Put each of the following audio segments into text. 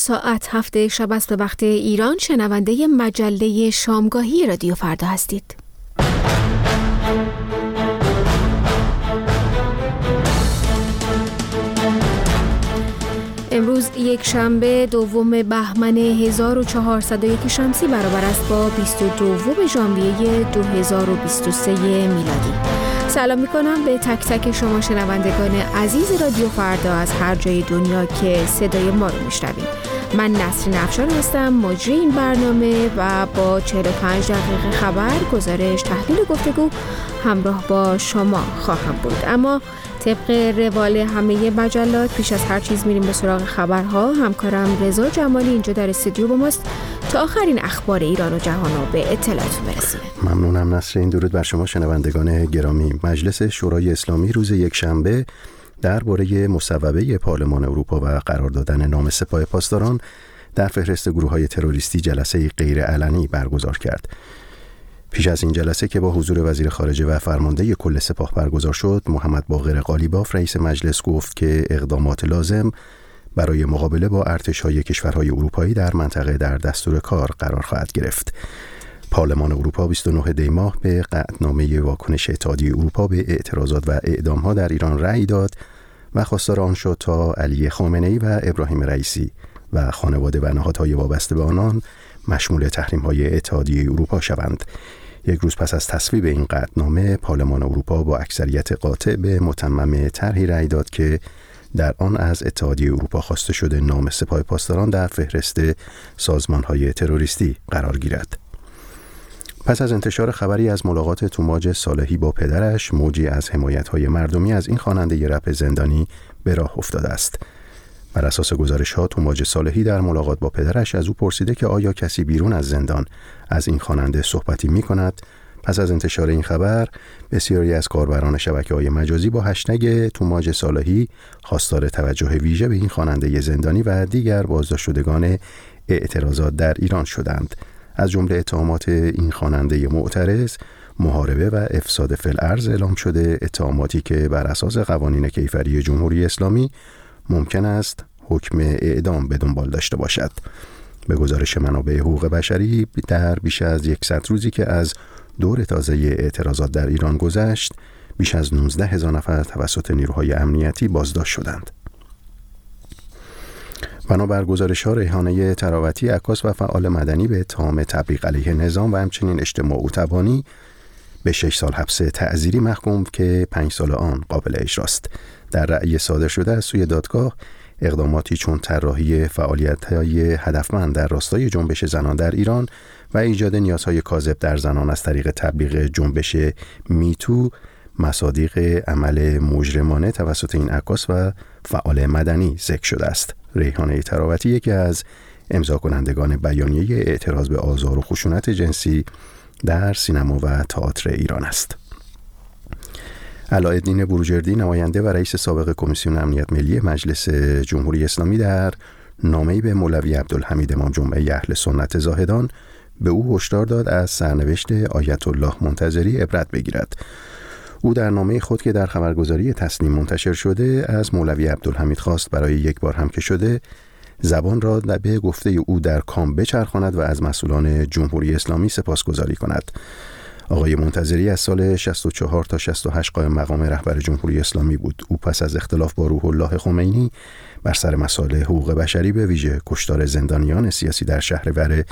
ساعت 7 شب است به وقت ایران. شنونده مجله شامگاهی رادیو فردا هستید. امروز یک شنبه دوم بهمن 1401 شمسی برابر است با 22 ژانویه 2023 میلادی. سلام میکنم به تک تک شما شنوندگان عزیز رادیو فردا از هر جای دنیا که صدای ما رو میشنوید. من نسرین افشار هستم، مجری این برنامه و با 45 دقیقه خبر، گزارش، تحلیل و گفتگو همراه با شما خواهم بود. اما طبق روال همه مجلات پیش از هر چیز میریم به سراغ خبرها. همکارم رضا جمالی اینجا در استودیو با ماست تا آخرین اخبار ایران و جهان رو به اطلاعتون برسونه. ممنونم نسرین. درود بر شما شنوندگان گرامی. مجلس شورای اسلامی روز یک شنبه درباره مصوبه پارلمان اروپا و قرار دادن نام سپاه پاسداران در فهرست گروه‌های تروریستی جلسه غیرعلنی برگزار کرد. پیش از این جلسه که با حضور وزیر خارجه و فرمانده کل سپاه برگزار شد، محمد باقر قالیباف رئیس مجلس گفت که اقدامات لازم برای مقابله با ارتش‌های کشورهای اروپایی در منطقه در دستور کار قرار خواهد گرفت. پارلمان اروپا 29 دی ماه به قطعنامه واکنش اتحادیه اروپا به اعتراضات و اعدام‌ها در ایران رأی داد و خواستار آن شد تا علی خامنه‌ای و ابراهیم رئیسی و خانواده و نهادهای وابسته به آنان مشمول تحریم‌های اتحادیه اروپا شوند. یک روز پس از تصویب این قطعنامه، پارلمان اروپا با اکثریت قاطع به متمم طرحی رأی داد که در آن از اتحادیه اروپا خواسته شده نام سپاه پاسداران در فهرست سازمان‌های تروریستی قرار گیرد. پس از انتشار خبری از ملاقات توماج صالحی با پدرش، موجی از حمایت‌های مردمی از این خواننده رپ زندانی به راه افتاده است. بر اساس گزارش‌ها، توماج صالحی در ملاقات با پدرش از او پرسیده که آیا کسی بیرون از زندان از این خواننده صحبتی می‌کند. پس از انتشار این خبر، بسیاری از کاربران شبکه‌های مجازی با هشتگ توماج صالحی خواستار توجه ویژه به این خواننده زندانی و دیگر بازداشت شدگان اعتراضات در ایران شدند. از جمله اتهامات این خواننده معترض، محاربه و افساد فی الارض اعلام شده، اتهاماتی که بر اساس قوانین کیفری جمهوری اسلامی ممکن است حکم اعدام به دنبال داشته باشد. به گزارش منابع حقوق بشری، در بیش از 100 روزی که از دور تازه اعتراضات در ایران گذشت، بیش از 19,000 نفر توسط نیروهای امنیتی بازداشت شدند. بنابر گزارش‌ها، ریحانه تراوتی، عکاس و فعال مدنی به اتهام تبلیغ علیه نظام و همچنین اجتماع و تبانی به 6 سال حبس تعزیری محکوم که 5 سال آن قابل اجراست. در رأی صادر شده از سوی دادگاه، اقداماتی چون طراحی فعالیت‌های هدفمند در راستای جنبش زنان در ایران و ایجاد نیازهای کاذب در زنان از طریق تبلیغ جنبش میتو مصادیق عمل مجرمانه توسط این عکاس و فعال مدنی ذکر شده است. ریحانه تراوتی یکی از امضا کنندگان بیانیه اعتراض به آزار و خشونت جنسی در سینما و تئاتر ایران است. علاءالدین بروجردی، نماینده و رئیس سابق کمیسیون امنیت ملی مجلس جمهوری اسلامی، در نامه‌ای به مولوی عبدالحمید امام جمعه اهل سنت زاهدان به او هشدار داد از سرنوشت آیت الله منتظری عبرت بگیرد. او در نامه خود که در خبرگزاری تسنیم منتشر شده از مولوی عبدالحمید خواست برای یک بار هم که شده زبان را به گفته او در کام بچرخاند و از مسئولان جمهوری اسلامی سپاسگزاری کند. آقای منتظری از سال 64 تا 68 قائم مقام رهبر جمهوری اسلامی بود. او پس از اختلاف با روح الله خمینی بر سر مسائل حقوق بشری، به ویژه کشتار زندانیان سیاسی در شهریور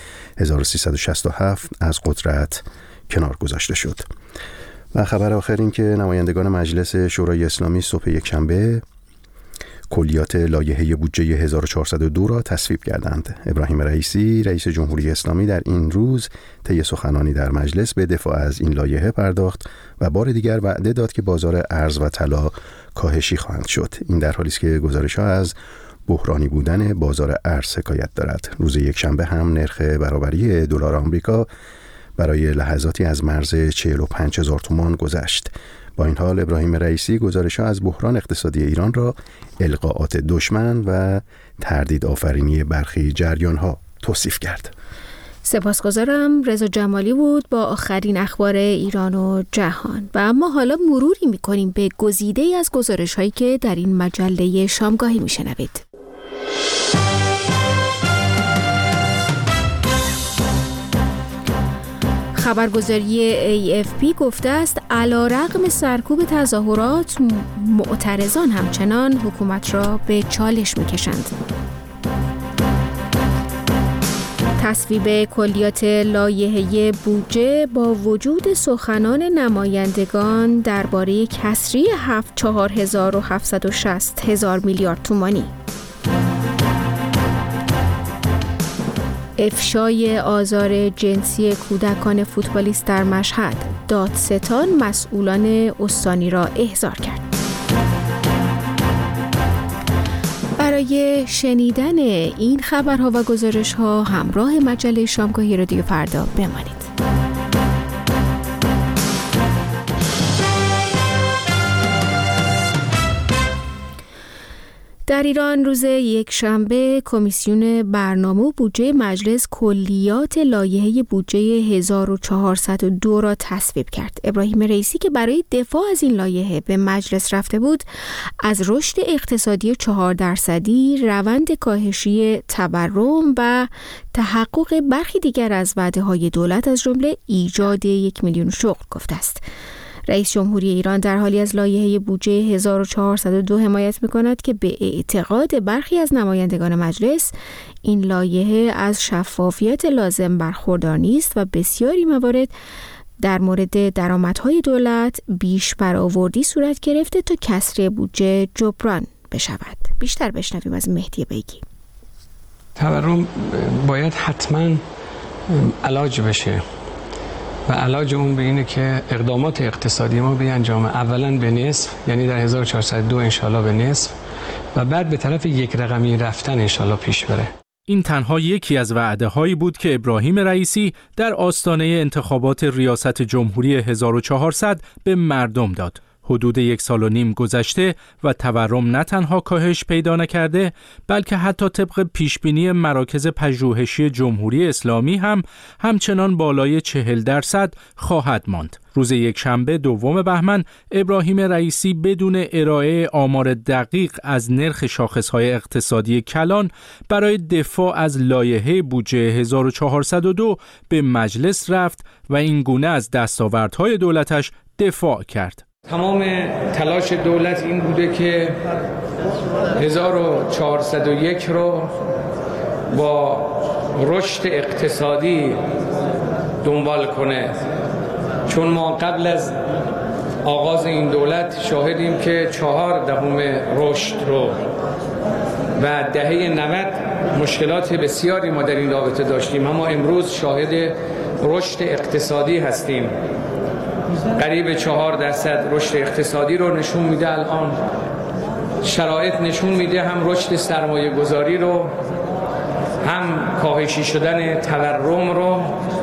1367 از قدرت کنار گذاشته شد. و خبر آخر این که نمایندگان مجلس شورای اسلامی صبح یکشنبه کلیات لایحه بودجه 1402 را تصویب کردند. ابراهیم رئیسی، رئیس جمهوری اسلامی، در این روز طی سخنرانی در مجلس به دفاع از این لایحه پرداخت و بار دیگر وعده داد که بازار ارز و طلا کاهشی خواهند شد. این در حالی است که گزارش‌ها از بحرانی بودن بازار ارز حکایت دارد. روز یکشنبه هم نرخ برابری دلار آمریکا برای لحظاتی از مرز 45,000 تومان گذشت. با این حال ابراهیم رئیسی گزارش‌ها از بحران اقتصادی ایران را القاءات دشمن و تردید آفرینی برخی جریان‌ها توصیف کرد. سپاسگزارم. رضا جمالی بود با آخرین اخبار ایران و جهان. و اما حالا مروری می‌کنیم به گزیده‌ای از گزارش‌هایی که در این مجله شامگاهی می‌شنوید. خبرگزاری AFP گفته است علیرغم سرکوب تظاهرات، معترضان همچنان حکومت را به چالش می‌کشند. تصویب کلیات لایحه بودجه با وجود سخنان نمایندگان درباره کسری 4,760,000 میلیارد تومانی. افشای آزار جنسی کودکان فوتبالیست در مشهد، دادستان مسئولان استانی را احضار کرد. برای شنیدن این خبرها و گزارش‌ها همراه مجله شامگاهی رادیو فردا بمانید. در ایران روز یکشنبه کمیسیون برنامه و بودجه مجلس کلیات لایحه بودجه 1402 را تصویب کرد. ابراهیم رئیسی که برای دفاع از این لایحه به مجلس رفته بود، از رشد اقتصادی 4%، روند کاهشی تورم و تحقق برخی دیگر از وعده‌های دولت از جمله ایجاد 1 میلیون شغل گفته است. رئیس جمهوری ایران در حالی از لایحه بودجه 1402 حمایت می‌کند که به اعتقاد برخی از نمایندگان مجلس این لایحه از شفافیت لازم برخوردار نیست و بسیاری موارد در مورد درآمدهای دولت بیش برآوردی صورت گرفته تا کسری بودجه جبران بشود. بیشتر بشنویم از مهدی بیگی. تورم باید حتما علاج بشه و علاج اون به اینه که اقدامات اقتصادی ما بیانجامه، اولا به نصف، یعنی در 1402 انشالله به نصف و بعد به طرف یک رقمی رفتن انشالله پیش بره. این تنها یکی از وعده‌هایی بود که ابراهیم رئیسی در آستانه انتخابات ریاست جمهوری 1400 به مردم داد. حدود 1.5 سال گذشته و تورم نه تنها کاهش پیدا نکرده، بلکه حتی طبق پیشبینی مراکز پژوهشی جمهوری اسلامی هم همچنان بالای 40% خواهد ماند. روز یکشنبه 2 بهمن ابراهیم رئیسی بدون ارائه آمار دقیق از نرخ شاخص‌های اقتصادی کلان برای دفاع از لایحه بودجه 1402 به مجلس رفت و این گونه از دستاوردهای دولتش دفاع کرد. تمام تلاش دولت این بوده که 1401 رو با رشد اقتصادی دنبال کنه، چون ما قبل از آغاز این دولت شاهدیم که 4% رشد رو و دهه 90 مشکلات بسیاری ما در این رابطه داشتیم، اما امروز شاهد رشد اقتصادی هستیم. قریب 4% رشد اقتصادی رو نشون میده. الان شرایط نشون میده هم رشد سرمایه گذاری رو، هم کاهشی شدن تورم رو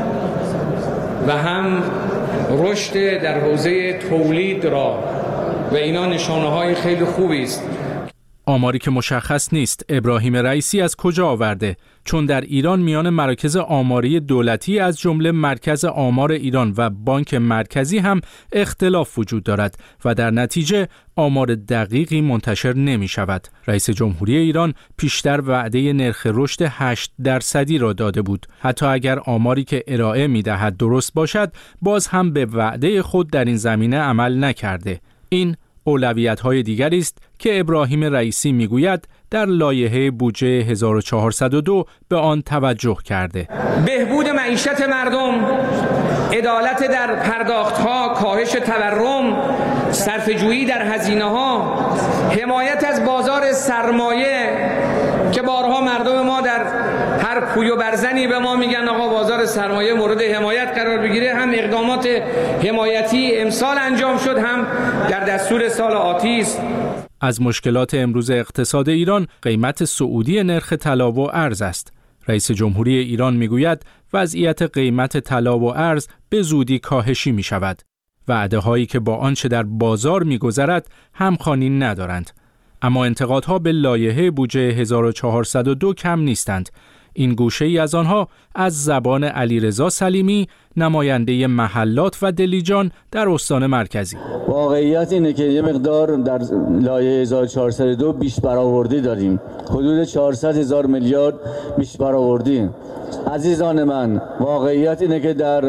و هم رشد در حوزه تولید را و اینا نشانه های خیلی خوبی است. آماری که مشخص نیست ابراهیم رئیسی از کجا آورده، چون در ایران میان مراکز آماری دولتی از جمله مرکز آمار ایران و بانک مرکزی هم اختلاف وجود دارد و در نتیجه آمار دقیقی منتشر نمی شود. رئیس جمهوری ایران پیشتر وعده نرخ رشد 8% را داده بود. حتی اگر آماری که ارائه می دهد درست باشد، باز هم به وعده خود در این زمینه عمل نکرده. این اولویت‌های دیگری است که ابراهیم رئیسی میگوید در لایحه بودجه 1402 به آن توجه کرده. بهبود معیشت مردم، عدالت در پرداخت‌ها، کاهش تورم، صرفه‌جویی در هزینه‌ها، حمایت از بازار سرمایه که بارها مردم ما در هر کوی و برزنی به ما میگن آقا بازار سرمایه مورد حمایت قرار بگیره. هم اقدامات حمایتی امسال انجام شد، هم در دستور سال آتی است. از مشکلات امروز اقتصاد ایران قیمت صعودی نرخ طلا و ارز است. رئیس جمهوری ایران میگوید وضعیت قیمت طلا و ارز به زودی کاهشی می شود. وعده هایی که با آنچه در بازار میگذرد همخوانی ندارند. اما انتقادها به لایحه بودجه 1402 کم نیستند. این گوشه ای از آنها از زبان علیرضا سلیمی، نماینده محلات و دلیجان در استان مرکزی. واقعیت اینه که یه مقدار در لایحه 1402 بیش برآوردی داریم. حدود 400,000 میلیارد بیش برآوردی. عزیزان من، واقعیت اینه که در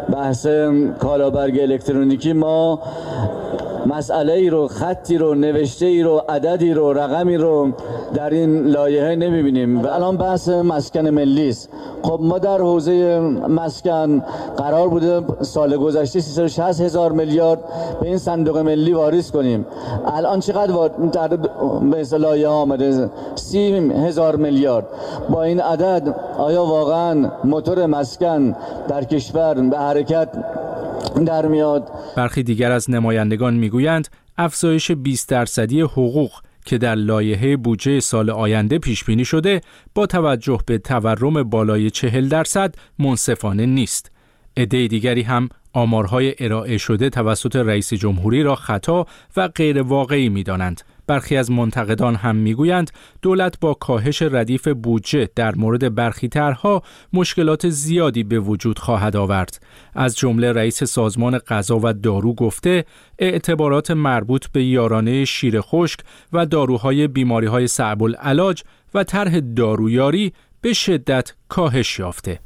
بحث کالابرگ الکترونیکی ما مسئله ای رو، خطی رو، نوشته ای رو، عددی رو، رقمی رو در این لایحه نمیبینیم. و الان بحث مسکن ملی است. خب ما در حوزه مسکن قرار بوده سال گذشته 360,000 میلیارد به این صندوق ملی واریز کنیم. الان چقدر در به لایحه آمده؟ 30,000 میلیارد. با این عدد آیا واقعا موتور مسکن در کشور به حرکت در میاد؟ برخی دیگر از نمایندگان میگویند افزایش 20% حقوق که در لایحه بودجه سال آینده پیش بینی شده با توجه به تورم بالای 40% منصفانه نیست. عده دیگری هم آمارهای ارائه شده توسط رئیس جمهوری را خطا و غیر واقعی می‌دانند. برخی از منتقدان هم میگویند دولت با کاهش ردیف بودجه در مورد برخی طرح‌ها مشکلات زیادی به وجود خواهد آورد. از جمله رئیس سازمان غذا و دارو گفته اعتبارات مربوط به یارانه شیر خشک و داروهای بیماری‌های صعب العلاج و طرح دارویاری به شدت کاهش یافته.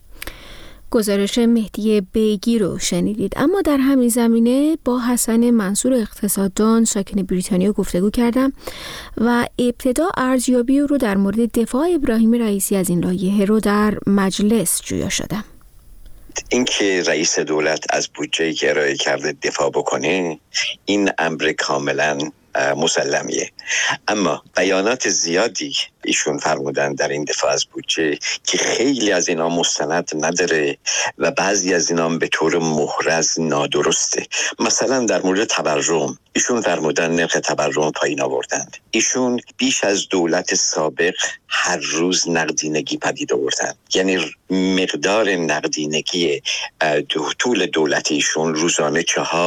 گزارش مهدی بیگی رو شنیدید. اما در همین زمینه با حسن منصور اقتصاددان ساکن بریتانیا گفتگو کردم و ابتدا ارزیابی رو در مورد دفاع ابراهیم رئیسی از این لایحه رو در مجلس جویا شدم. اینکه رئیس دولت از بودجه‌ای که ارائه کرده دفاع بکنه این امر کاملا مسلمیه، اما بیانات زیادی ایشون فرمودن در این دفاع از بودجه که خیلی از اینا مستند نداره و بعضی از اینا به طور محرز نادرسته. مثلا در مورد تورم ایشون فرمودن نرخ تورم پایین آوردند. ایشون بیش از دولت سابق هر روز نقدینگی پدید آوردند، یعنی مقدار نقدینگی طول دولت ایشون روزانه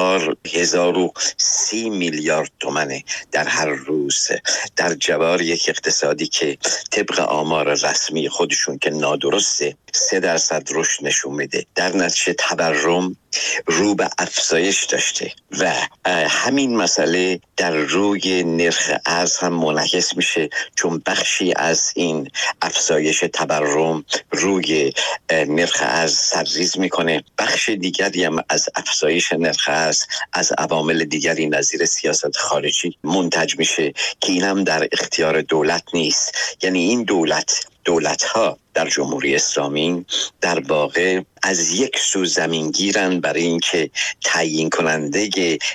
4030 میلیارد تومانه در هر روز، در جوار یک اقتصادی که طبق آمار رسمی خودشون که نادرسته 3% رشد نشون میده. در نتیجه تورم رو به افزایش داشته و همین مسئله در روی نرخ ارز هم منعکس میشه، چون بخشی از این افزایش تورم روی نرخ ارز سرریز میکنه. بخش دیگری هم از افزایش نرخ ارز از عوامل دیگری نظیر سیاست خارجی منتج میشه که این هم در اختیار دولت نیست. یعنی این دولت‌ها در جمهوری اسلامی در واقع از یک سو زمینگیرن برای اینکه تعیین کننده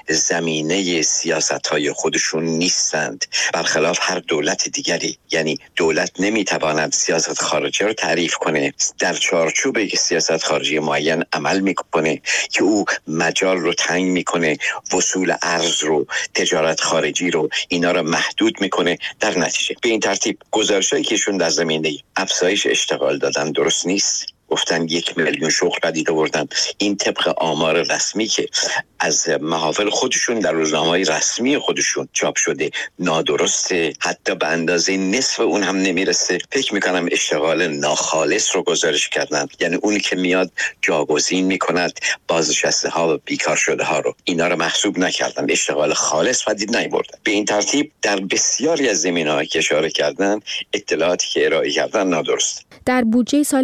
زمینه سیاست‌های خودشون نیستند، برخلاف هر دولت دیگری. یعنی دولت نمیتواند سیاست خارجی رو تعریف کنه، در چارچوب یک سیاست خارجی معین عمل میکنه که او مجال رو تنگ میکنه، وصول ارز رو، تجارت خارجی رو، اینا رو محدود میکنه. در نتیجه به این ترتیب گزارشایی که ایشون در زمینه افزایش اشتغال دادن درست نیست. گفتن 1 میلیون شغل پدید آوردن. این طبق آمار رسمی که از محافل خودشون در روزنامه‌های رسمی خودشون چاپ شده نادرسته، حتی به اندازه نصف اون هم نمیرسه. فکر میکنم اشتغال ناخالص رو گزارش کردن، یعنی اونی که میاد جاگزین میکند بازنشسته ها و بیکار شده ها رو، اینا رو محسوب نکردن، اشتغال خالص پدید نیاوردن. به این ترتیب در بسیاری از زمینه‌ها که اشاره کردن اطلاعاتی که ارائه کردن نادرست. در بودجه سال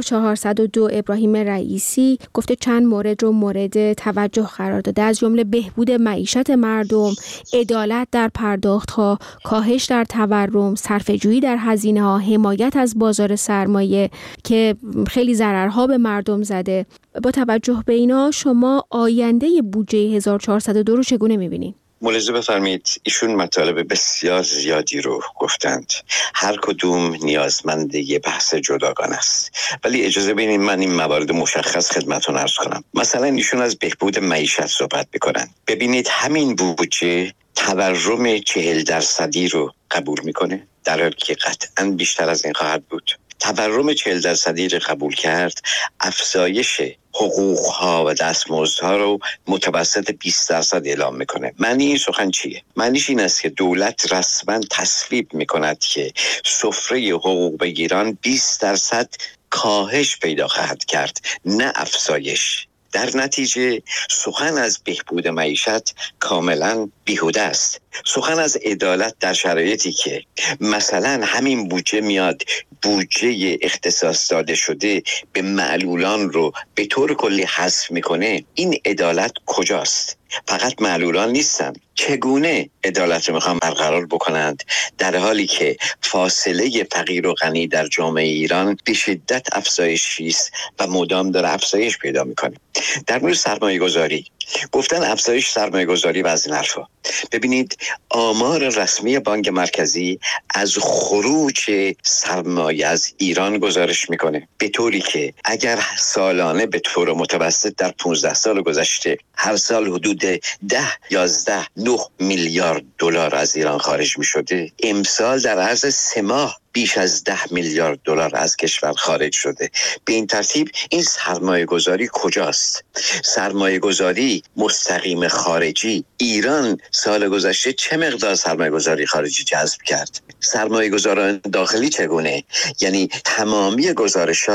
1402 ابراهیم رئیسی گفته چند مورد رو مورد توجه قرار داده، از جمله بهبود معیشت مردم، عدالت در پرداخت‌ها، کاهش در تورم، صرفه‌جویی در هزینه‌ها، حمایت از بازار سرمایه که خیلی ضررها به مردم زده. با توجه به اینا شما آینده بودجه 1402 رو چگونه می‌بینید؟ ملاحظه بفرمایید ایشون مطالب بسیار زیادی رو گفتند، هر کدوم نیازمند یه بحث جداگانه است، ولی اجازه بدید من این موارد مشخص خدمتتون عرض کنم. مثلا ایشون از بهبود معیشت صحبت میکنن. ببینید همین بودجه تورم 40% رو قبول میکنه، در حالی که قطعاً بیشتر از این خواهد بود. تورم 40% رو قبول کرد، افزایش حقوق‌ها و دستمزدها رو متوسط 20% اعلام میکنه. معنی این سخن چیه؟ معنیش این است که دولت رسما تصویب میکند که سفره حقوق بگیران 20% کاهش پیدا خواهد کرد، نه افزایش. در نتیجه سخن از بهبود معیشت کاملا بیهوده است. سخن از عدالت در شرایطی که مثلا همین بودجه میاد بودجه اختصاص داده شده به معلولان رو به طور کلی حذف میکنه، این عدالت کجاست؟ فقط معلولان نیستن. چگونه عدالت رو میخوان برقرار بکنند در حالی که فاصله فقیر و غنی در جامعه ایران به شدت افزایشی است و مدام داره افزایش پیدا میکنه؟ در مورد سرمایه گذاری گفتن افزایش سرمایه گذاری و از این حرفا. ببینید آمار رسمی بانک مرکزی از خروج سرمایه از ایران گزارش میکنه به طوری که اگر سالانه به طور متوسط در 15 سال گذشته هر سال حدود 9 میلیارد دلار از ایران خارج می شده، امسال در عرض 3 ماه بیش از 10 میلیارد دلار از کشور خارج شده. به این ترتیب این سرمایه گذاری کجاست؟ سرمایه گذاری مستقیم خارجی، ایران سال گذشته چه مقدار سرمایه گذاری خارجی جذب کرد؟ سرمایه گذاران داخلی چگونه؟ یعنی تمامی گزارش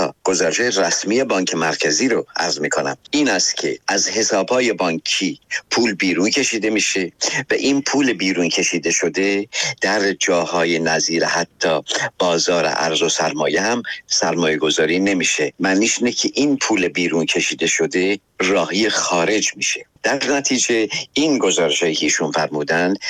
رسمی بانک مرکزی رو عرض می کنم، این است که از حسابهای بانکی پول بیرون کشیده میشه و این پول بیرون کشیده شده در جاهای نظیر حتی بازار ارز و سرمایه هم سرمایه گذاری نمیشه. معنیش اینه که این پول بیرون کشیده شده راهی خارج میشه. در نتیجه این گزارش‌هایی که ایشون فرمودند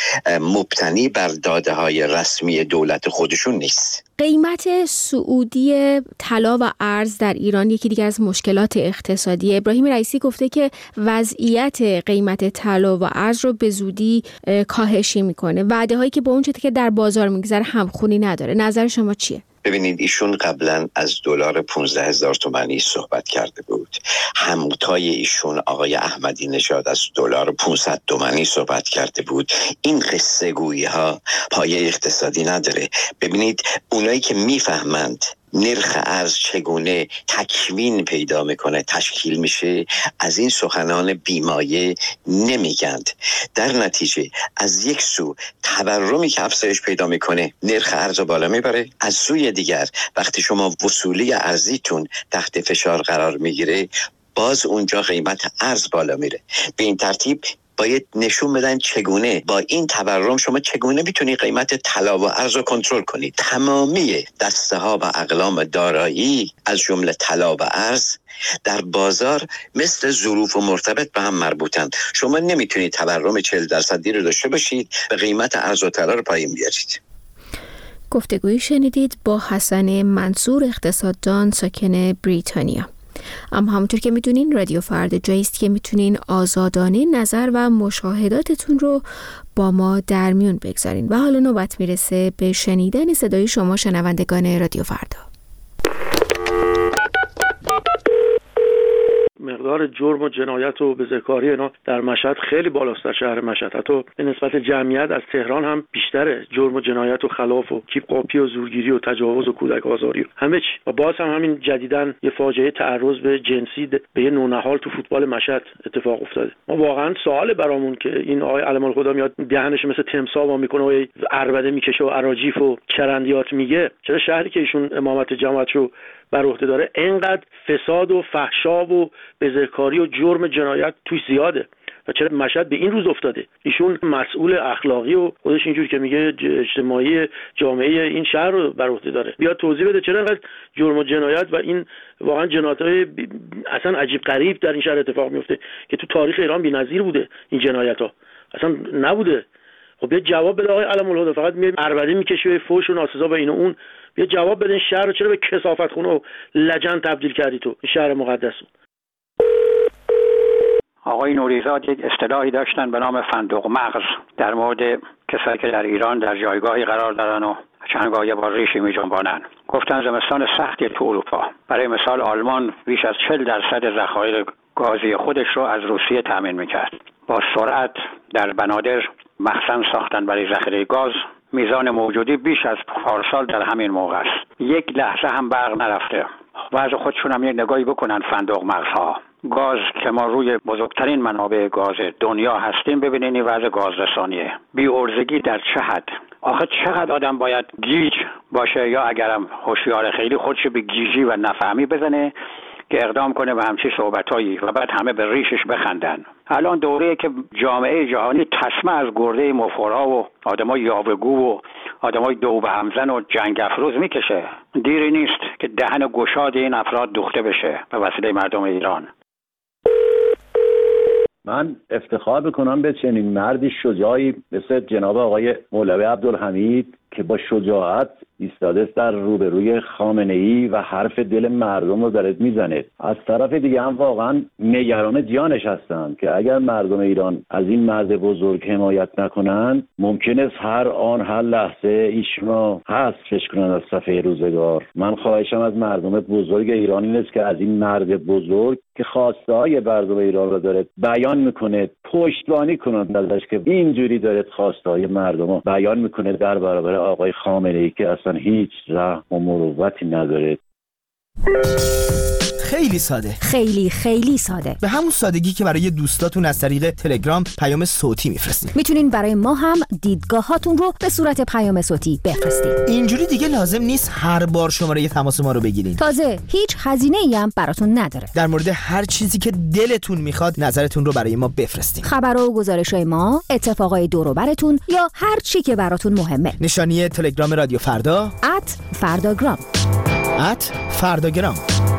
مبتنی بر داده‌های رسمی دولت خودشون نیست. قیمت صعودی طلا و ارز در ایران یکی دیگر از مشکلات اقتصادی. ابراهیم رئیسی گفته که وضعیت قیمت طلا و ارز رو به زودی کاهشی میکنه. وعده هایی که با اون چیزی که در بازار میگذره همخونی نداره. نظر شما چیه؟ ببینید ایشون قبلا از دلار 15,000 تومانی صحبت کرده بود. همتای ایشون آقای احمدی نژاد از دلار 500 تومانی صحبت کرده بود. این قصه گویی ها پایه اقتصادی نداره. ببینید اونایی که میفهمند نرخ ارز چگونه تکوین پیدا میکنه، تشکیل میشه، از این سخنان بیمایه نمیگند. در نتیجه از یک سو تورمی که افزایش پیدا میکنه نرخ ارز بالا میبره، از سوی دیگر وقتی شما وصولی ارزیتون تحت فشار قرار میگیره باز اونجا قیمت ارز بالا میره. به این ترتیب باید نشون بدن چگونه با این تورم شما چگونه میتونید قیمت طلا و ارز رو کنترل کنید. تمامی دسته ها و اقلام دارایی از جمله طلا و ارز در بازار مثل ظروف و مرتبط به هم مربوطند. شما نمیتونید تورم 40% رو داشته باشید و قیمت ارز و طلا رو پایین بیارید. گفتگویی شنیدید با حسن منصور، اقتصاددان ساکن بریتانیا. اما همونطور که میدونین رادیو فردا جایی است که میتونین آزادانه نظر و مشاهداتتون رو با ما در میون بگذارین و حالا نوبت میرسه به شنیدن صدای شما شنوندگان رادیو فردا. مقدار جرم و جنایت و بزهکاری اینا در مشهد خیلی بالاست، در شهر مشهد حتی به نسبت جمعیت از تهران هم بیشتره. جرم و جنایت و خلاف و کیپ قاپی و زورگیری و تجاوز و کودک آزاری و همه چی. و باز هم همین جدیداً یه فاجعه تعرض به جنسی به یه نونهال تو فوتبال مشهد اتفاق افتاده. ما واقعا سوال برامون که این آقای علم الخدا میاد دهنش مثل تمساح وا میکنه و عربده میکشه و اراجیف و چرندیات میگه، چرا شهری که ایشون امامت جماعتشو بر عهده داره اینقدر فساد و فحشا و بزهکاری و جرم جنایت توش زیاده و چرا مشهد به این روز افتاده؟ ایشون مسئول اخلاقی و خودش اینجوری که میگه اجتماعی جامعه این شهر رو بر عهده داره، بیاد توضیح بده چرا اینقدر جرم و جنایت و این واقعا جنایت‌های اصلا عجیب غریب در این شهر اتفاق میفته که تو تاریخ ایران بی‌نظیر بوده. این جنایت‌ها اصلا نبوده. خب یه جواب بده آقای علم الهدی، فقط میاد عربده میکشه و فحش و ناسزا به این و اون. یه جواب بده این شهر رو چرا به کثافتخونه و لجن تبدیل کردی تو این شهر مقدس رو؟ آقای نوریزاد یک اصطلاحی داشتن به نام فندق مغز در مورد کسایی که در ایران در جایگاهی قرار دارن و چندگاه با ریشی می جنبانن. گفتن زمستان سختی تو اروپا. برای مثال آلمان بیش از 40% ذخایر گازی خودش رو از روسیه تامین میکرد. با سرعت در بنادر مخزن ساختن برای ذخیره گاز. میزان موجودی بیش از پارسال در همین موقع است. یک لحظه هم برق نرفته. وضع خودشون هم یک نگاهی بکنن فندق مغزها. گاز که ما روی بزرگترین منابع گاز دنیا هستیم، ببینین این وضع گاز رسانیه. بی‌عرضگی در چه حد؟ آخه چقدر آدم باید گیج باشه یا اگرم هوشیار خیلی خودش به گیجی و نفهمی بزنه که اقدام کنه به همچین صحبتایی و بعد همه به ریشش بخندن. الان دوره‌ای که جامعه جهانی تسمه از گرده مفرها و آدمای یاوه‌گو و آدمای دو به همزن و جنگ افروز میکشه. دیری نیست که دهن گشاد این افراد دوخته بشه به وسیله مردم ایران. من افتخار میکنم به چنین مردی شجاعی مثل جناب آقای مولوی عبدالحمید که با شجاعت ایستاده در روبروی خامنه‌ای و حرف دل مردم رو داره میزنه. از طرف دیگه هم واقعا نگران جانش هستن که اگر مردم ایران از این مرد بزرگ حمایت نکنن ممکن است هر آن هر لحظه ایشون حذفش کنن از صفحه روزگار. من خواهشم از مردم بزرگ ایران این است که از این مرد بزرگ که خواسته های مردم ایران رو داره بیان میکنه پشتیبانی کنند ازش که اینجوری داره خواسته های مردم رو بیان میکنه در برابر آقای خامنه‌ای که اصلا هیچ رحم و مروتی نداره. خیلی ساده، خیلی ساده، به همون سادگی که برای دوستاتون از طریق تلگرام پیام صوتی میفرستید. میتونین برای ما هم دیدگاهاتون رو به صورت پیام صوتی بفرستید. اینجوری دیگه لازم نیست هر بار شماره تماس ما رو بگیرین. تازه هیچ هزینه‌ای هم براتون نداره. در مورد هر چیزی که دلتون میخواد نظرتون رو برای ما بفرستین. خبرها و گزارش‌های ما، اتفاقای دور و براتون یا هر چی که براتون مهمه. نشانی تلگرام رادیو فردا @فرداگرام. @فرداگرام.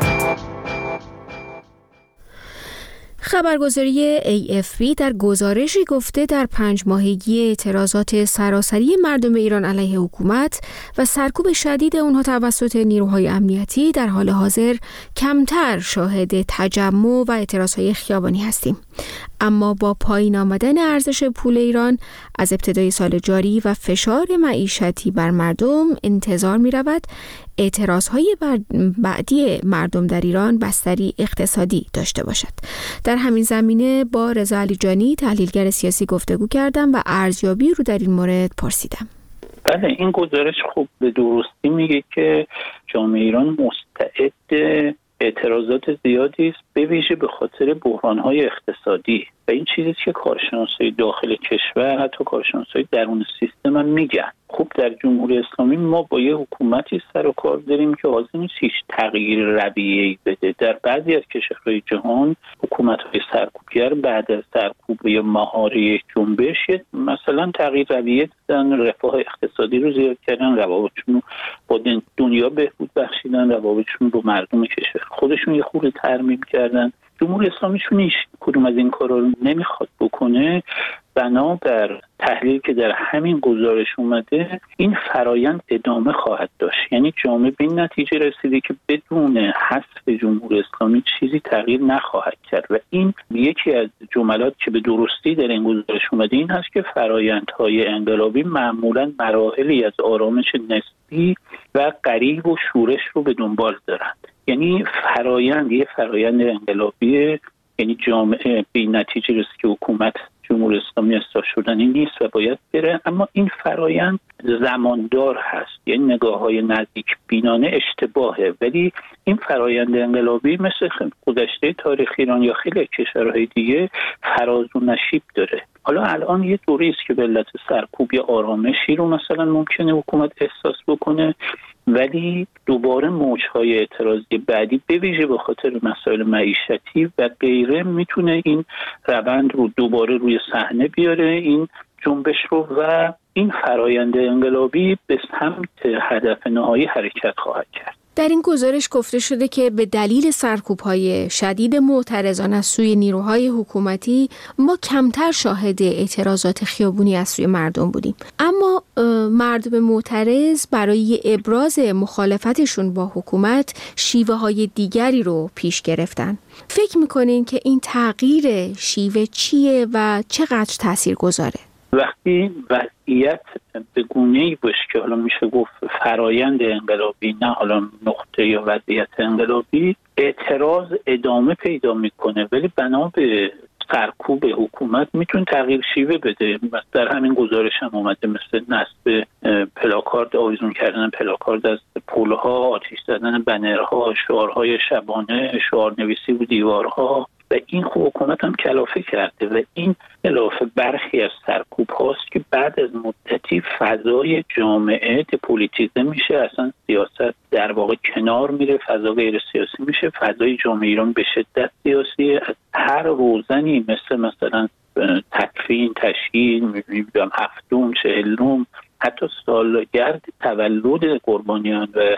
خبرگزاری AFP در گزارشی گفته در 5 ماهگی اعتراضات سراسری مردم ایران علیه حکومت و سرکوب شدید اونها توسط نیروهای امنیتی در حال حاضر کمتر شاهد تجمع و اعتراضهای خیابانی هستیم. اما با پایین آمدن ارزش پول ایران از ابتدای سال جاری و فشار معیشتی بر مردم انتظار می رود اعتراضهای بعدی مردم در ایران بستری اقتصادی داشته باشد. در همین زمینه با رضا علیجانی تحلیلگر سیاسی گفتگو کردم و ارزیابی رو در این مورد پرسیدم. بله، این گزارش خوب به درستی میگه که جامعه ایران مستعد اعتراضات زیادی است، به ویژه به خاطر بحران‌های اقتصادی و این چیزی که کارشناسای داخل کشور حتی کارشناسای درون سیستم هم میگن. خب در جمهوری اسلامی ما با یه حکومتی سر و کار داریم که حاضر نیست هیچ تغییر رویه‌ای بده. در بعضی از کشورهای جهان حکومت‌های سرکوبگر بعد از سرکوب یا مهار جنبش مثلا تغییر رویه دادن، رفاه اقتصادی رو زیاد کردن، روابطشون رو با دنیا بهبود بخشیدن، روابطشون با مردم کشور خودشون یه خورده ترمیم کردن. جمهوری اسلامی چون هیچ کدوم از این کارا رو نمیخواد بکنه، بنابر تحلیل که در همین گزارش اومده این فرایند ادامه خواهد داشت. یعنی جامعه به این نتیجه رسیده که بدون حذف جمهوری اسلامی چیزی تغییر نخواهد کرد و این یکی از جملات که به درستی در این گزارش اومده این هست که فرایندهای انقلابی معمولاً مراحلی از آرامش نسبی و قریب و شورش رو به دنبال دارند. یعنی یه فرایند انقلابی، یعنی جامعه به این نتیجه رسید که حکومت جمهوری اسلامی اصلاح شدنی نیست و باید بره، اما این فرایند زماندار هست. یعنی نگاه‌های نزدیک بینانه اشتباهه، ولی این فرایند انقلابی مثل گذشته تاریخ ایران یا خیلی کشورهای دیگه فراز و نشیب داره. حالا الان یه دوری است که به علت سرکوب یا آرامشی رو مثلا ممکنه حکومت احساس بکنه، ولی دوباره موج‌های اعتراضی بعدی به ویژه به خاطر مسائل معیشتی و غیره میتونه این روند رو دوباره روی صحنه بیاره، این جنبش رو، و این فرایند انقلابی به سمت هدف نهایی حرکت خواهد کرد. در این گزارش گفته شده که به دلیل سرکوب‌های شدید معترضان از سوی نیروهای حکومتی ما کمتر شاهد اعتراضات خیابونی از سوی مردم بودیم، اما مردم معترض برای ابراز مخالفتشون با حکومت شیوه‌های دیگری رو پیش گرفتن. فکر می‌کنین که این تغییر شیوه چیه و چقدر تاثیرگذاره؟ وقتی وضعیت به گونه‌ای باشه که حالا میشه گفت فرایند انقلابی، نه حالا نقطه یا وضعیت انقلابی، اعتراض ادامه پیدا میکنه، ولی بنا به سرکوب حکومت میتونه تغییر شیوه بده. در همین گزارش هم اومده مثل نصب پلاکارد، آویزون کردن پلاکارد از پل‌ها، آتش زدن بنرها، شعارهای شبانه، شعار نویسی و دیوارها، و این خوب حکومت هم کلافه کرده و این کلافه برخی از سرکوب هاست که بعد از مدتی فضای جامعه دپولیتیزه میشه، اصلا سیاست در واقع کنار میره، فضا غیر سیاسی میشه، فضای جامعه ایران به شدت سیاسی، از هر روزنی مثلا تکفین، تشییع، میدونم هفتم، چهلم، حتی سالگرد تولد قربانیان و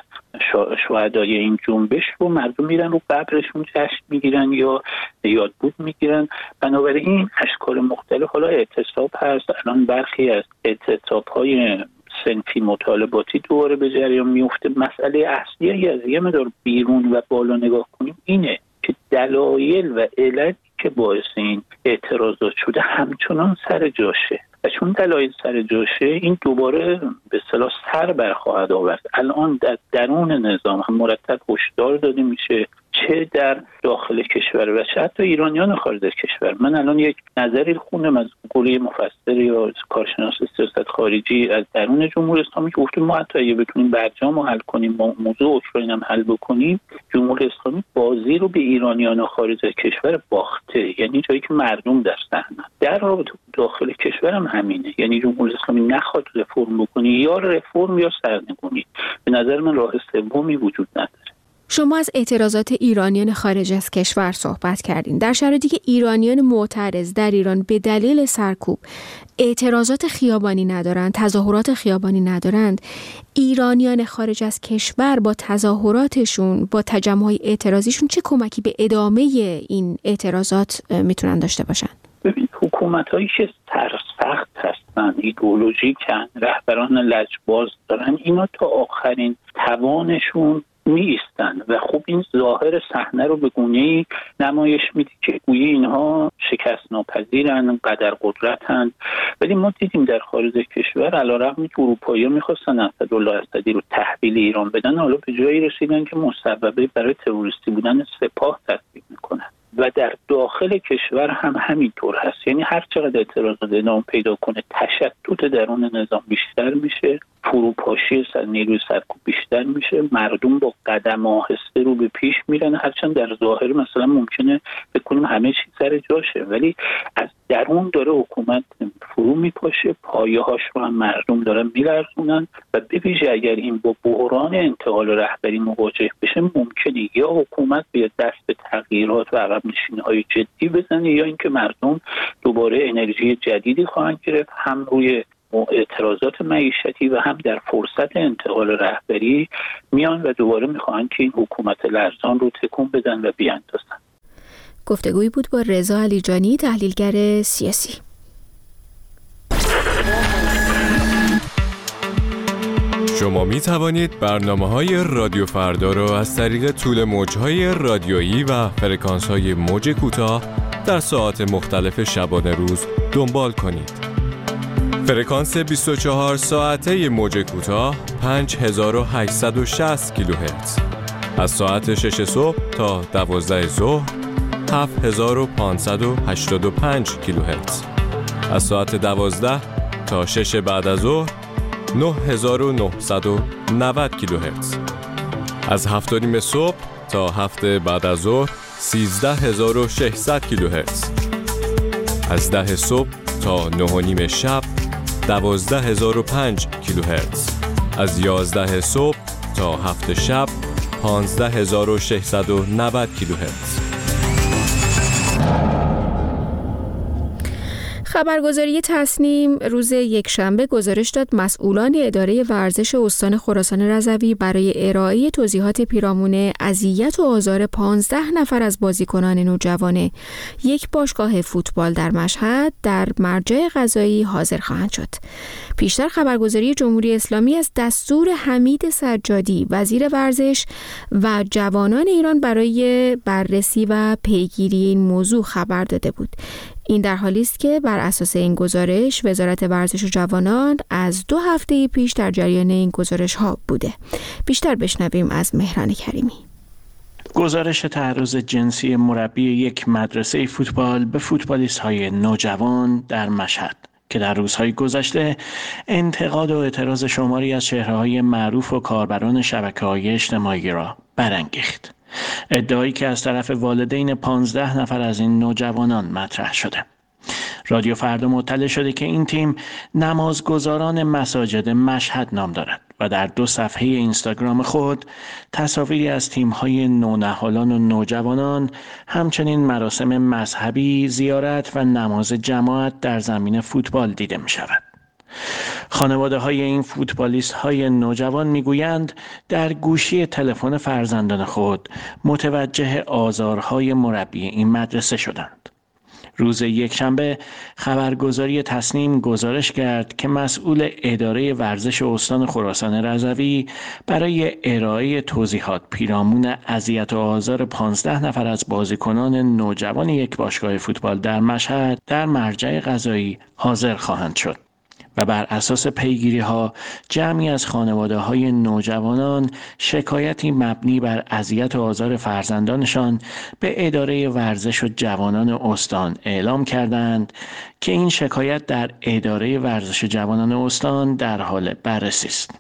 شهدای این جنبش رو مردم میرن رو قبرشون جشن میگیرن یا یادبود میگیرن. بنابراین اشکال مختلف، حالا اعتصاب هست، الان برخی از اعتصاب‌های صنفی مطالباتی دوباره به جریان میفته. مسئله اصلی از یه مقدار بیرون و بالا نگاه کنیم اینه که دلایل و علت که باعث این اعتراضات شده همچنان سر جاشه و چون دلایل سر جاشه این دوباره به اصطلاح سر برخواهد آورد. الان در درون نظام هم مرتب هشدار داده میشه، چه در داخل کشور و چه حتی ایرانیان خارج از کشور. من الان یک نظری خوندم از گروه مفسر یا کارشناس سیاست خارجی از درون جمهوری اسلامی که گفته ما حتی اگه بتونیم برجام رو حل کنیم، موضوع اوکراین هم حل بکنیم، جمهوری اسلامی بازی رو به ایرانیان خارج از کشور باخته. یعنی جایی که مردم در صحنه. در رابطه داخل کشور هم همینه، یعنی جمهوری اسلامی نخواد رفرم بکنه، یا رفرم یا سرنگونی. به نظر من راه سومی وجود نداره. شما از اعتراضات ایرانیان خارج از کشور صحبت کردین. در شرایطی که ایرانیان معترض در ایران به دلیل سرکوب اعتراضات خیابانی ندارند، تظاهرات خیابانی ندارند، ایرانیان خارج از کشور با تظاهراتشون، با تجمع‌های اعتراضیشون چه کمکی به ادامه این اعتراضات میتونن داشته باشن؟ ببین، حکومت‌هایی که سرسخت هستن، ایدئولوژیکن، رهبران لجباز دارن، اینا تا آخرین توانشون می ایستن و خوب این ظاهر صحنه رو به گونه‌ای نمایش میده که گویی اینها شکست ناپذیرن، قدر قدرتن. ولی ما دیدیم در خارج کشور علیرغم که اروپایی‌ها می‌خواستن اسدالله اسدی رو تحویل ایران بدن، حالا به جایی رسیدن که مصوبه برای تروریستی بودن سپاه تصویب میکنن. و در داخل کشور هم همینطور هست. یعنی هر چقدر اعتراضات ادامه پیدا کنه، تشتت درون نظام بیشتر میشه، فروپاشی نیروی سرکوب بیشتر میشه، مردم با قدم آهسته رو به پیش میرن، هرچند در ظاهر مثلا ممکنه بکنیم همه چیز سر جاشه، ولی از درون داره حکومت فرو میپاشه، پایه‌هاش رو هم مردم دارن میلرزونن و به ویژه اگر این با بحران انتقال رهبری مواجه بشه، ممکنه یا حکومت به دست به تغییرات و عقب نشینی‌های جدی بزنه، یا اینکه مردم دوباره انرژی جدیدی خواهند گرفت، هم روی اعتراضات معیشتی و هم در فرصت انتقال رهبری میان و دوباره میخواهند که این حکومت لرزان رو تکون بدن و بیاندازن. گفتگویی بود با رضا علیجانی، تحلیلگر سیاسی. شما می توانید برنامه‌های رادیو فردا را از طریق طول موج‌های رادیویی و فرکانس‌های موج کوتاه در ساعات مختلف شبانه روز دنبال کنید. فرکانس 24 ساعته موج کوتاه 5860 کیلوهرتز. از ساعت 6 صبح تا 12 ظهر 7585 کیلوهرتز. از ساعت 12 تا 6 بعد از ظهر 9990 کیلوهرتز. از 7:30 صبح تا 7 بعد از ظهر 13600 کیلوهرتز. از 10 صبح تا 9:30 شب 12005 کیلوهرتز. از 11 صبح تا 7 شب 15690 کیلوهرتز. خبرگزاری تصنیم روز یکشنبه گزارش داد مسئولان اداره ورزش استان خراسان رضوی برای ارائه توضیحات پیرامون اذیت و آزار 15 نفر از بازیکنان نوجوان یک باشگاه فوتبال در مشهد در مرجع قضایی حاضر خواهند شد. پیشتر خبرگزاری جمهوری اسلامی از دستور حمید سجادی وزیر ورزش و جوانان ایران برای بررسی و پیگیری این موضوع خبر داده بود. این در حالی است که بر اساس این گزارش وزارت ورزش و جوانان از 2 هفته پیش در جریان این گزارش ها بوده. بیشتر بشنویم از مهران کریمی. گزارش تعرض جنسی مربی یک مدرسه فوتبال به فوتبالیست‌های نوجوان در مشهد که در روزهای گذشته انتقاد و اعتراض شماری از چهره‌های معروف و کاربران شبکه‌های اجتماعی را برانگیخت. ادعایی که از طرف والدین 15 نفر از این نوجوانان مطرح شده. رادیو فردا مطلع شده که این تیم نمازگزاران مساجد مشهد نام دارد و در 2 صفحه اینستاگرام خود تصاویری از تیم‌های نونهالان و نوجوانان، همچنین مراسم مذهبی، زیارت و نماز جماعت در زمین فوتبال دیده می شود. خانواده های این فوتبالیست های نوجوان میگویند در گوشی تلفن فرزندان خود متوجه آزارهای مربی این مدرسه شدند. روز یکشنبه خبرگزاری تصنیم گزارش کرد که مسئول اداره ورزش استان خراسان رضوی برای ارائه توضیحات پیرامون اذیت و آزار 15 نفر از بازیکنان نوجوان یک باشگاه فوتبال در مشهد در مرجع قضایی حاضر خواهند شد و بر اساس پیگیری‌ها جمعی از خانواده‌های نوجوانان شکایتی مبنی بر اذیت و آزار فرزندانشان به اداره ورزش و جوانان استان اعلام کردند که این شکایت در اداره ورزش و جوانان استان در حال بررسی است.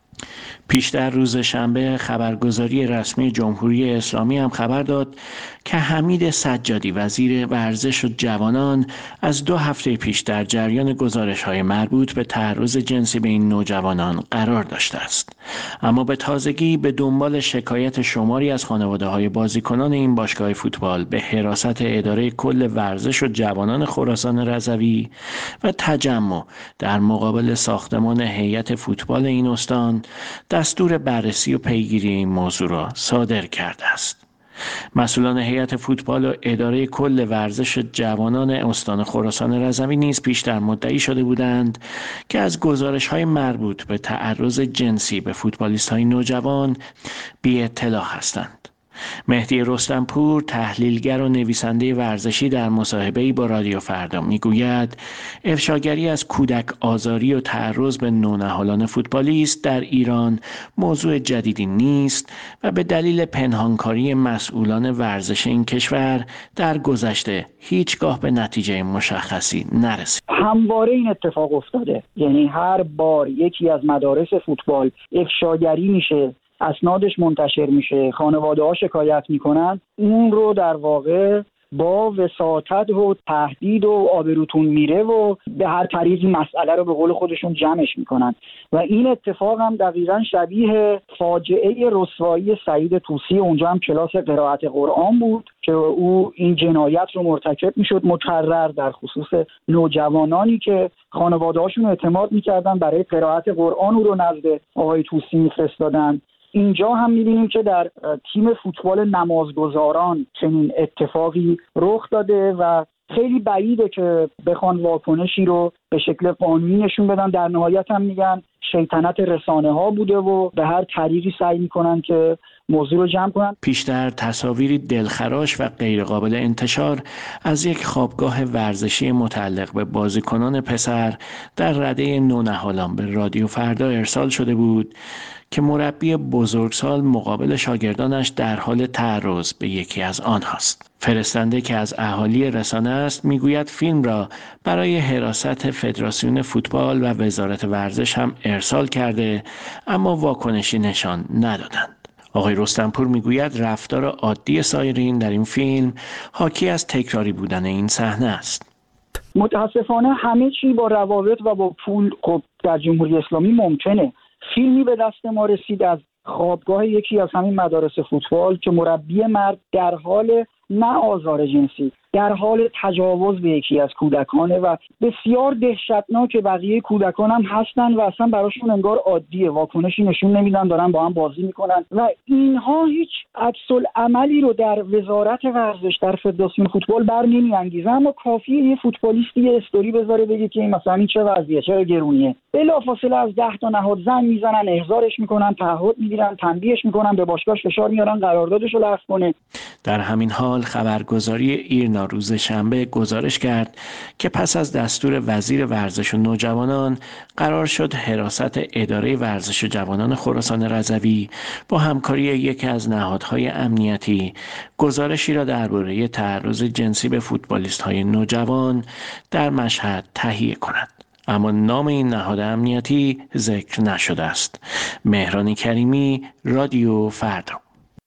پیشتر روز شنبه خبرگزاری رسمی جمهوری اسلامی هم خبر داد که حمید سجادی وزیر ورزش و جوانان از 2 هفته پیش در جریان گزارش‌های مربوط به تعرض جنسی به این نوجوانان قرار داشته است، اما به تازگی به دنبال شکایت شماری از خانواده‌های بازیکنان این باشگاه فوتبال به حراست اداره کل ورزش و جوانان خراسان رضوی و تجمع در مقابل ساختمان هیئت فوتبال این استان دستور بررسی و پیگیری این موضوع را صادر کرده است. مسئولان هیئت فوتبال و اداره کل ورزش جوانان استان خراسان رضوی نیز پیشتر مدعی شده بودند که از گزارش‌های مربوط به تعرض جنسی به فوتبالیست‌های نوجوان بی اطلاع هستند. مهدی رستمپور، تحلیلگر و نویسنده ورزشی، در مصاحبه‌ای با رادیو فردا میگوید افشاگری از کودک آزاری و تعرض به نونهالان فوتبالیست در ایران موضوع جدیدی نیست و به دلیل پنهانکاری مسئولان ورزش این کشور در گذشته هیچگاه به نتیجه مشخصی نرسید. همواره این اتفاق افتاده، یعنی هر بار یکی از مدارس فوتبال افشاگری میشه، اسنادش منتشر میشه، خانواده ها شکایت میکنن، اون رو در واقع با وساطت و تهدید و آبروتون میره و به هر طریقی مسئله رو به قول خودشون جمعش میکنن و این اتفاق هم دقیقاً شبیه فاجعه رسوایی سعید طوسی، اونجا هم کلاس قرائت قرآن بود که او این جنایت رو مرتکب میشد مکرر در خصوص نوجوانانی که خانواده هاشون اعتماد میکردن برای قرائت قرآن او رو نزد آقای طوسی میفرستادن. اینجا هم می‌بینیم که در تیم فوتبال نمازگزاران چنین اتفاقی رخ داده و خیلی بعیده که بخوان واکنشی رو به شکل قانونی نشون بدن. در نهایت هم میگن شیطنت رسانه ها بوده و به هر طریقی سعی میکنن که موضوع رو جمع کنن. پیشتر تصاویری دلخراش و غیرقابل انتشار از یک خوابگاه ورزشی متعلق به بازیکنان پسر در رده نونهالان به رادیو فردا ارسال شده بود که مربی بزرگسال مقابل شاگردانش در حال تعرض به یکی از آنهاست. فرستنده که از اهالی رسانه است میگوید فیلم را برای حراست فدراسیون فوتبال و وزارت ورزش هم ارسال کرده اما واکنشی نشان ندادند. آقای رستمپور میگوید رفتار عادی سایرین در این فیلم حاکی از تکراری بودن این صحنه است. متاسفانه همه چی با روابط و با پول خب در جمهوری اسلامی ممکنه. فیلمی به دست ما رسید از خوابگاه یکی از همین مدارس فوتبال که مربی مرد در حال نه آزار جنسی، در حال تجاوز به یکی از کودکانه و بسیار دهشتناک. بقیه کودکان هم هستن و اصلا براشون انگار عادیه، واکنشی نشون نمیدن، دارن با هم بازی میکنن و اینها هیچ عکس‌العملی رو در وزارت ورزش در فدراسیون فوتبال بر نمیانگیزه. اما کافیه یه فوتبالیستی یه استوری بذاره بگه که این مثلا این چه وضعیه، چرا گرونیه، بلافاصله از 10 تا نهاد زنگ میزنن، احضارش میکنن، تعهد میگیرن، تنبیهش میکنن، به باشگاهش فشار میارن قراردادش رو لغو کنه. در همین حال خبرگزاری ایرنا روز شنبه گزارش کرد که پس از دستور وزیر ورزش و نوجوانان قرار شد حراست اداره ورزش و جوانان خراسان رضوی با همکاری یکی از نهادهای امنیتی گزارشی را درباره تعرض جنسی به فوتبالیست‌های نوجوان در مشهد تهیه کند. اما نام این نهاد امنیتی ذکر نشده است. مهران کریمی، رادیو فردا.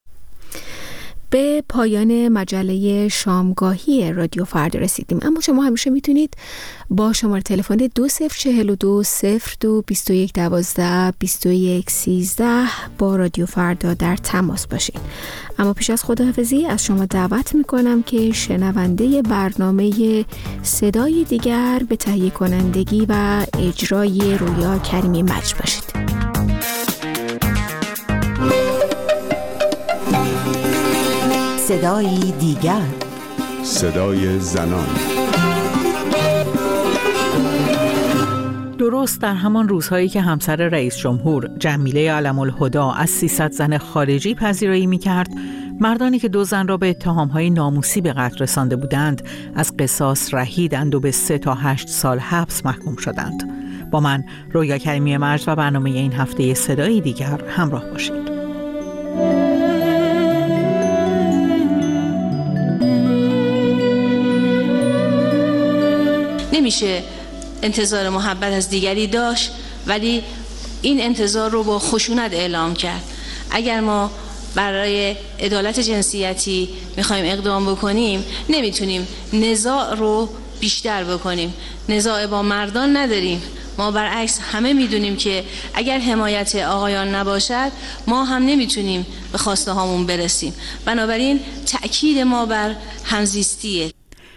به پایان مجله شامگاهی رادیو فردا رسیدیم، اما شما همیشه میتونید با شماره تلفن 2042 02 21 12 21 13 با رادیو فردا در تماس باشید. اما پیش از خداحافظی از شما دعوت میکنم که شنونده برنامه صدای دیگر به تهیه کنندگی و اجرای رویا کریمی مجد باشید. صدای دیگر، صدای زنان. درست در همان روزهایی که همسر رئیس جمهور جمیله علم‌الهدی از 300 زن خارجی پذیرایی می‌کرد، مردانی که 2 زن را به اتهام‌های ناموسی به قتل رسانده بودند از قصاص رهیدند و به 3 تا 8 سال حبس محکوم شدند. با من رویا کریمی مجد و برنامه این هفته صدای دیگر همراه باشید. نمیشه انتظار محبت از دیگری داشت ولی این انتظار رو با خشونت اعلام کرد. اگر ما برای عدالت جنسیتی میخوایم اقدام بکنیم نمیتونیم نزاع رو بیشتر بکنیم. نزاع با مردان نداریم. ما برعکس همه میدونیم که اگر حمایت آقایان نباشد ما هم نمیتونیم به خواسته هامون برسیم. بنابراین تأکید ما بر همزیستیه.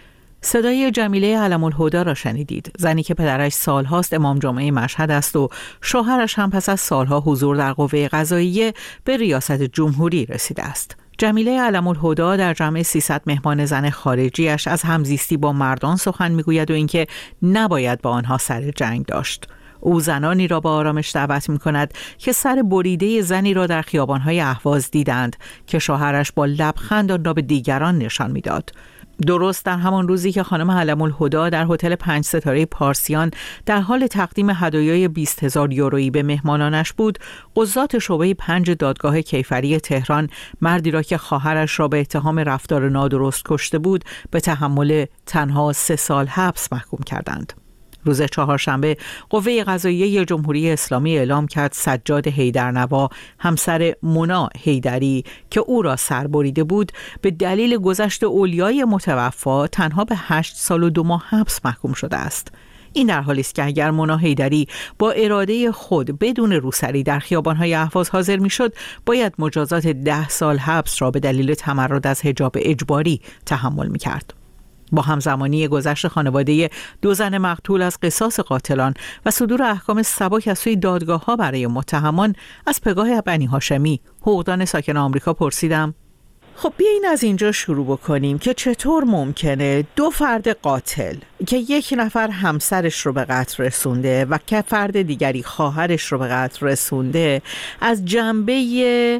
صدای جمیله علم‌الهدی را شنیدید، زنی که پدرش سالهاست امام جمعه مشهد است و شوهرش هم پس از سالها حضور در قوه قضاییه به ریاست جمهوری رسیده است. جمیله علم‌الهدی در جمع 300 مهمان زن خارجیش از همزیستی با مردان سخن میگوید و اینکه نباید با آنها سر جنگ داشت. او زنانی را با آرامش دعوت می‌کند که سر بریده زنی را در خیابان‌های اهواز دیدند که شوهرش با لبخند آن را به دیگران نشان می‌داد. درست در همان روزی که خانم علم‌الهدی در هتل 5 ستاره پارسیان در حال تقدیم هدایای 20,000 یورویی به مهمانانش بود، قضات شعبه 5 دادگاه کیفری تهران مردی را که خواهرش را به اتهام رفتار نادرست کشته بود به تحمل تنها 3 سال حبس محکوم کردند. روز چهارشنبه قوه قضاییه جمهوری اسلامی اعلام کرد سجاد حیدرنوا همسر مونا حیدری که او را سر بریده بود به دلیل گذشت اولیای متوفا تنها به 8 سال و 2 ماه حبس محکوم شده است. این در حالی است که اگر مونا حیدری با اراده خود بدون روسری در خیابان‌های اهواز حاضر می‌شد، باید مجازات 10 سال حبس را به دلیل تمرد از حجاب اجباری تحمل می‌کرد. با همزمانی گذشت خانواده 2 زن مقتول از قصاص قاتلان و صدور احکام سبک از سوی دادگاه‌ها برای متهمان، از پگاه بنی هاشمی حقوقدان ساکن آمریکا پرسیدم: خب بیاین از اینجا شروع بکنیم که چطور ممکنه 2 فرد قاتل که یک نفر همسرش رو به قتل رسونده و که فرد دیگری خواهرش رو به قتل رسونده از جنبه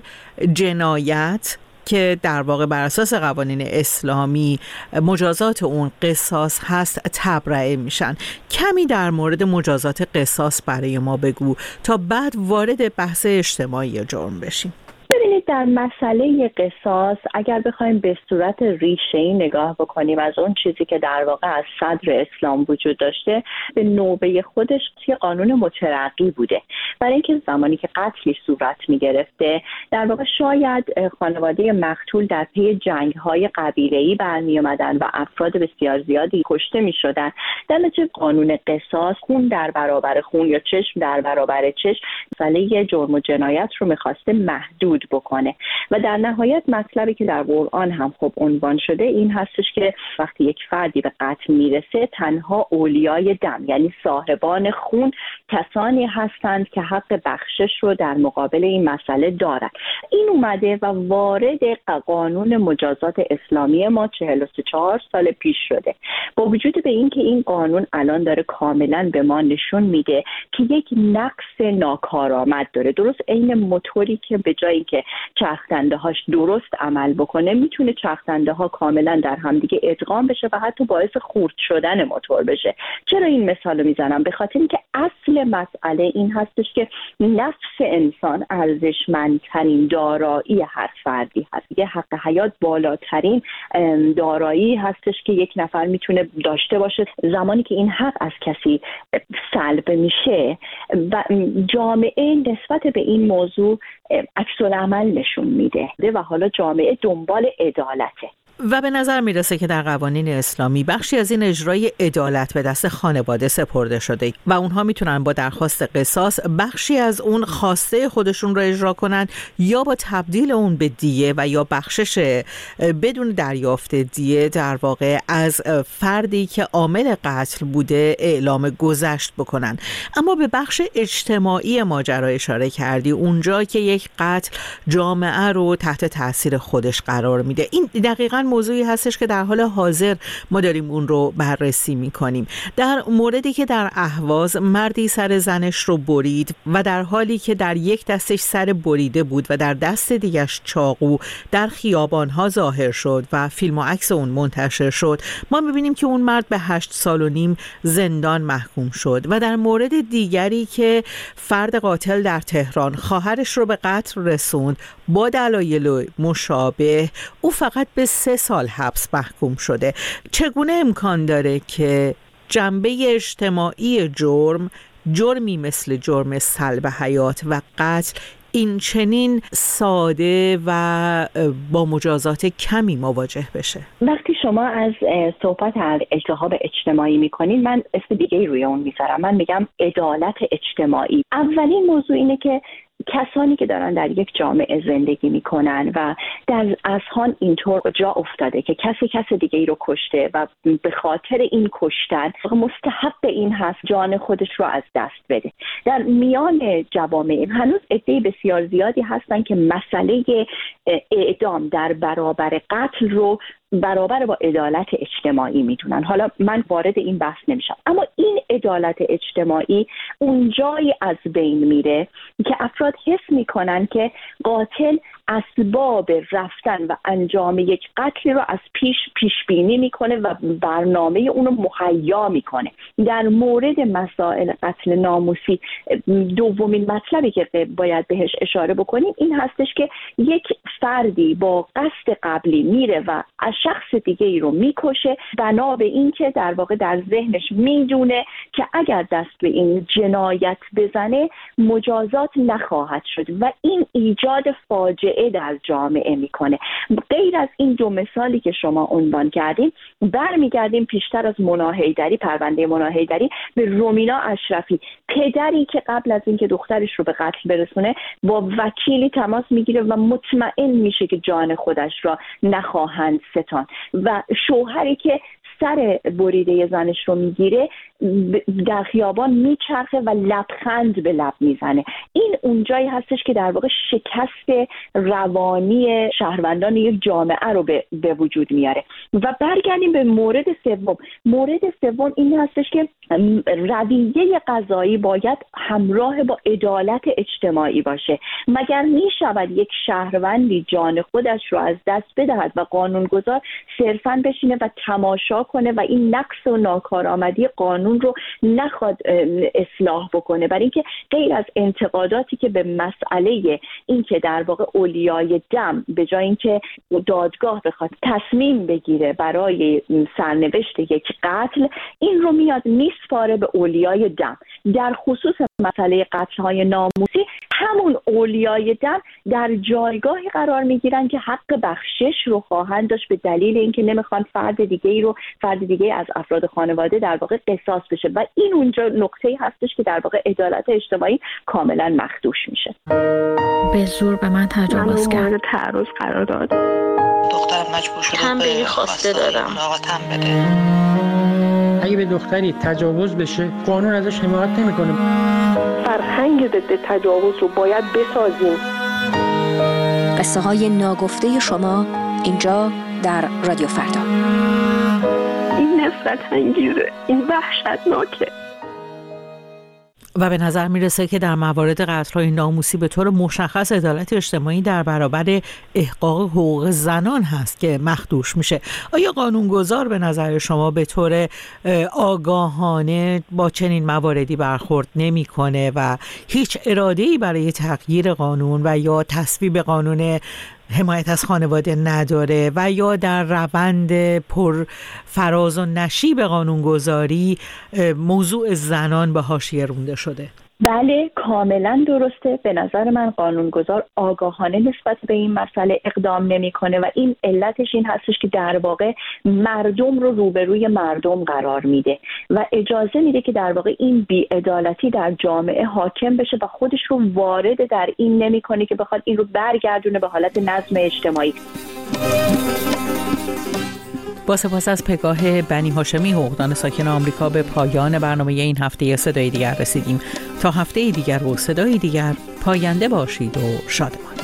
جنایت که در واقع بر اساس قوانین اسلامی مجازات اون قصاص هست تبرئه میشن. کمی در مورد مجازات قصاص برای ما بگو تا بعد وارد بحث اجتماعی جرم بشیم. ببینید در مسئله قصاص اگر بخوایم به صورت ریشه‌ای نگاه بکنیم از اون چیزی که در واقع از صدر اسلام وجود داشته، به نوبه خودش یه قانون مترقی بوده. برای اینکه زمانی که قتلی صورت می‌گرفته در واقع شاید خانواده مقتول در پی جنگ‌های قبیله‌ای برمی‌آمدن و افراد بسیار زیادی کشته می‌شدن. در نتیجه قانون قصاص خون در برابر خون یا چشم در برابر چشم مسئله جرم و جنایت رو می‌خواسته محدود بکنه و در نهایت مطلبی که در قرآن هم خب عنوان شده این هستش که وقتی یک فردی به قتل میرسه تنها اولیای دم یعنی صاحبان خون کسانی هستند که حق بخشش رو در مقابل این مسئله دارند. این اومده و وارد قانون مجازات اسلامی ما 44 سال پیش شده. با وجود به این که این قانون الان داره کاملا به ما نشون میده که یک نقص ناکارآمد داره. درست عین موتوری که به جایی که چرخدنده هاش درست عمل بکنه میتونه چرخدنده ها کاملا در همدیگه ادغام بشه و حتی باعث خورد شدن موتور بشه. چرا این مثال رو میزنم؟ به خاطر اینکه اصل مسئله این هستش که نفس انسان ارزشمندترین دارایی هر فردی هست. یه حق حیات بالاترین دارایی هستش که یک نفر میتونه داشته باشه. زمانی که این حق از کسی سلب میشه و جامعه نسبت به این موضوع عکس العمل عمل نشون میده و حالا جامعه دنبال عدالته. و به نظر میرسه که در قوانین اسلامی بخشی از این اجرای عدالت به دست خانواده سپرده شده و اونها میتونن با درخواست قصاص بخشی از اون خواسته خودشون رو اجرا کنن یا با تبدیل اون به دیه و یا بخشش بدون دریافت دیه در واقع از فردی که عامل قتل بوده اعلام گذشت بکنن. اما به بخش اجتماعی ماجرا اشاره کردی، اونجا که یک قتل جامعه رو تحت تاثیر خودش قرار میده. این دقیقاً موضوعی هستش که در حال حاضر ما داریم اون رو بررسی میکنیم. در موردی که در اهواز مردی سر زنش رو برید و در حالی که در یک دستش سر بریده بود و در دست دیگش چاقو در خیابانها ظاهر شد و فیلم و عکس اون منتشر شد، ما میبینیم که اون مرد به 8 سال و نیم زندان محکوم شد. و در مورد دیگری که فرد قاتل در تهران خواهرش رو به قتل رسوند با دلایل مشابه، او فقط به 3 سال حبس محکوم شده. چگونه امکان داره که جنبه اجتماعی جرمی مثل جرم سلب حیات و قتل این چنین ساده و با مجازات کمی مواجه بشه؟ وقتی شما از صحبت از التهاب اجتماعی میکنین، من اسم دیگه روی اون میذارم. من میگم عدالت اجتماعی. اولین موضوع اینه که کسانی که دارن در یک جامعه زندگی میکنن و در اذهان اینطور جا افتاده که کسی دیگه ای رو کشته و به خاطر این کشتن مستحق این هست جان خودش رو از دست بده. در میان جوامع هنوز عده بسیار زیادی هستن که مسئله اعدام در برابر قتل رو برابر با عدالت اجتماعی میدونن. حالا من وارد این بحث نمیشم، اما این عدالت اجتماعی اونجایی از بین میره که افراد حس میکنن که قاتل اسباب رفتن و انجام یک قتل رو از پیش بینی میکنه و برنامه اونو مهیا میکنه. در مورد مسائل قتل ناموسی دومین مطلبی که باید بهش اشاره بکنیم این هستش که یک فردی با قصد قبلی میره و از شخص دیگه ای رو میکشه بنا به این که در واقع در ذهنش میدونه که اگر دست به این جنایت بزنه مجازات نخواهد شد و این ایجاد فاجعه در جامعه میکنه. غیر از این دو مثالی که شما عنوان کردین، برمیگردیم پیشتر از پرونده مونا حیدری به رومینا اشرفی، پدری که قبل از اینکه دخترش رو به قتل برسونه با وکیلی تماس میگیره و مطمئن میشه که جان خودش را نخواهند ستان و شوهری که سر بریده زنش رو میگیره در خیابان میچرخه و لبخند به لب میزنه. این اونجایی هستش که در واقع شکست روانی شهروندان یک جامعه رو به وجود میاره. و برگردیم به مورد سوم این هستش که رویه قضایی باید همراه با عدالت اجتماعی باشه. مگر میشود یک شهروندی جان خودش رو از دست بدهد و قانونگذار صرفاً بشینه و تماشا کنه و این نقص و ناکارآمدی قانون رو نخواد اصلاح بکنه؟ برای اینکه غیر از انتقاداتی که به مسئله این که در واقع اولیای دم به جای اینکه دادگاه بخواد تصمیم بگیره برای سرنوشت یک قتل، این رو میاد میسپاره به اولیای دم. در خصوص مسئله قتل‌های ناموسی همون اولیای دم در جایگاهی قرار میگیرن که حق بخشش رو خواهند داشت به دلیل اینکه نمیخوان فرد دیگه از افراد خانواده در واقع قصاص بشه و این اونجا نقطه‌ای هستش که در واقع عدالت اجتماعی کاملا مخدوش میشه. به زور به من تجاوز کرد. مورد تعرض قرار داد. دخترم مجبور شده تنبیهی خواسته دارم. اگه به دختری تجاوز بشه قانون ازش حمایت نمیکنه. فرهنگ ضد تجاوز رو باید بسازیم. قصه های ناگفته شما اینجا در رادیو فردا. این نفرت انگیزه، این وحشتناکه. و به نظر میرسه که در موارد قتل‌های ناموسی به طور مشخص عدالت اجتماعی در برابر احقاق حقوق زنان هست که مخدوش میشه. آیا قانونگذار به نظر شما به طور آگاهانه با چنین مواردی برخورد نمی‌کنه و هیچ اراده‌ای برای تغییر قانون و یا تصویب قانون حمایت از خانواده نداره و یا در روند پر فراز و نشیب قانونگذاری موضوع زنان به حاشیه رونده شده؟ بله کاملا درسته. به نظر من قانونگذار آگاهانه نسبت به این مسئله اقدام نمیکنه و این علتش این هستش که در واقع مردم رو روبروی مردم قرار میده و اجازه میده که در واقع این بی‌عدالتی در جامعه حاکم بشه و خودش رو وارد در این نمیکنه که بخواد این رو برگردونه به حالت نظم اجتماعی. با سپاس از پگاه بنی هاشمی حقوقدان ساکن آمریکا به پایان برنامه این هفته صدای دیگر رسیدیم. تا هفته دیگر و صدای دیگر پاینده باشید و شادمان.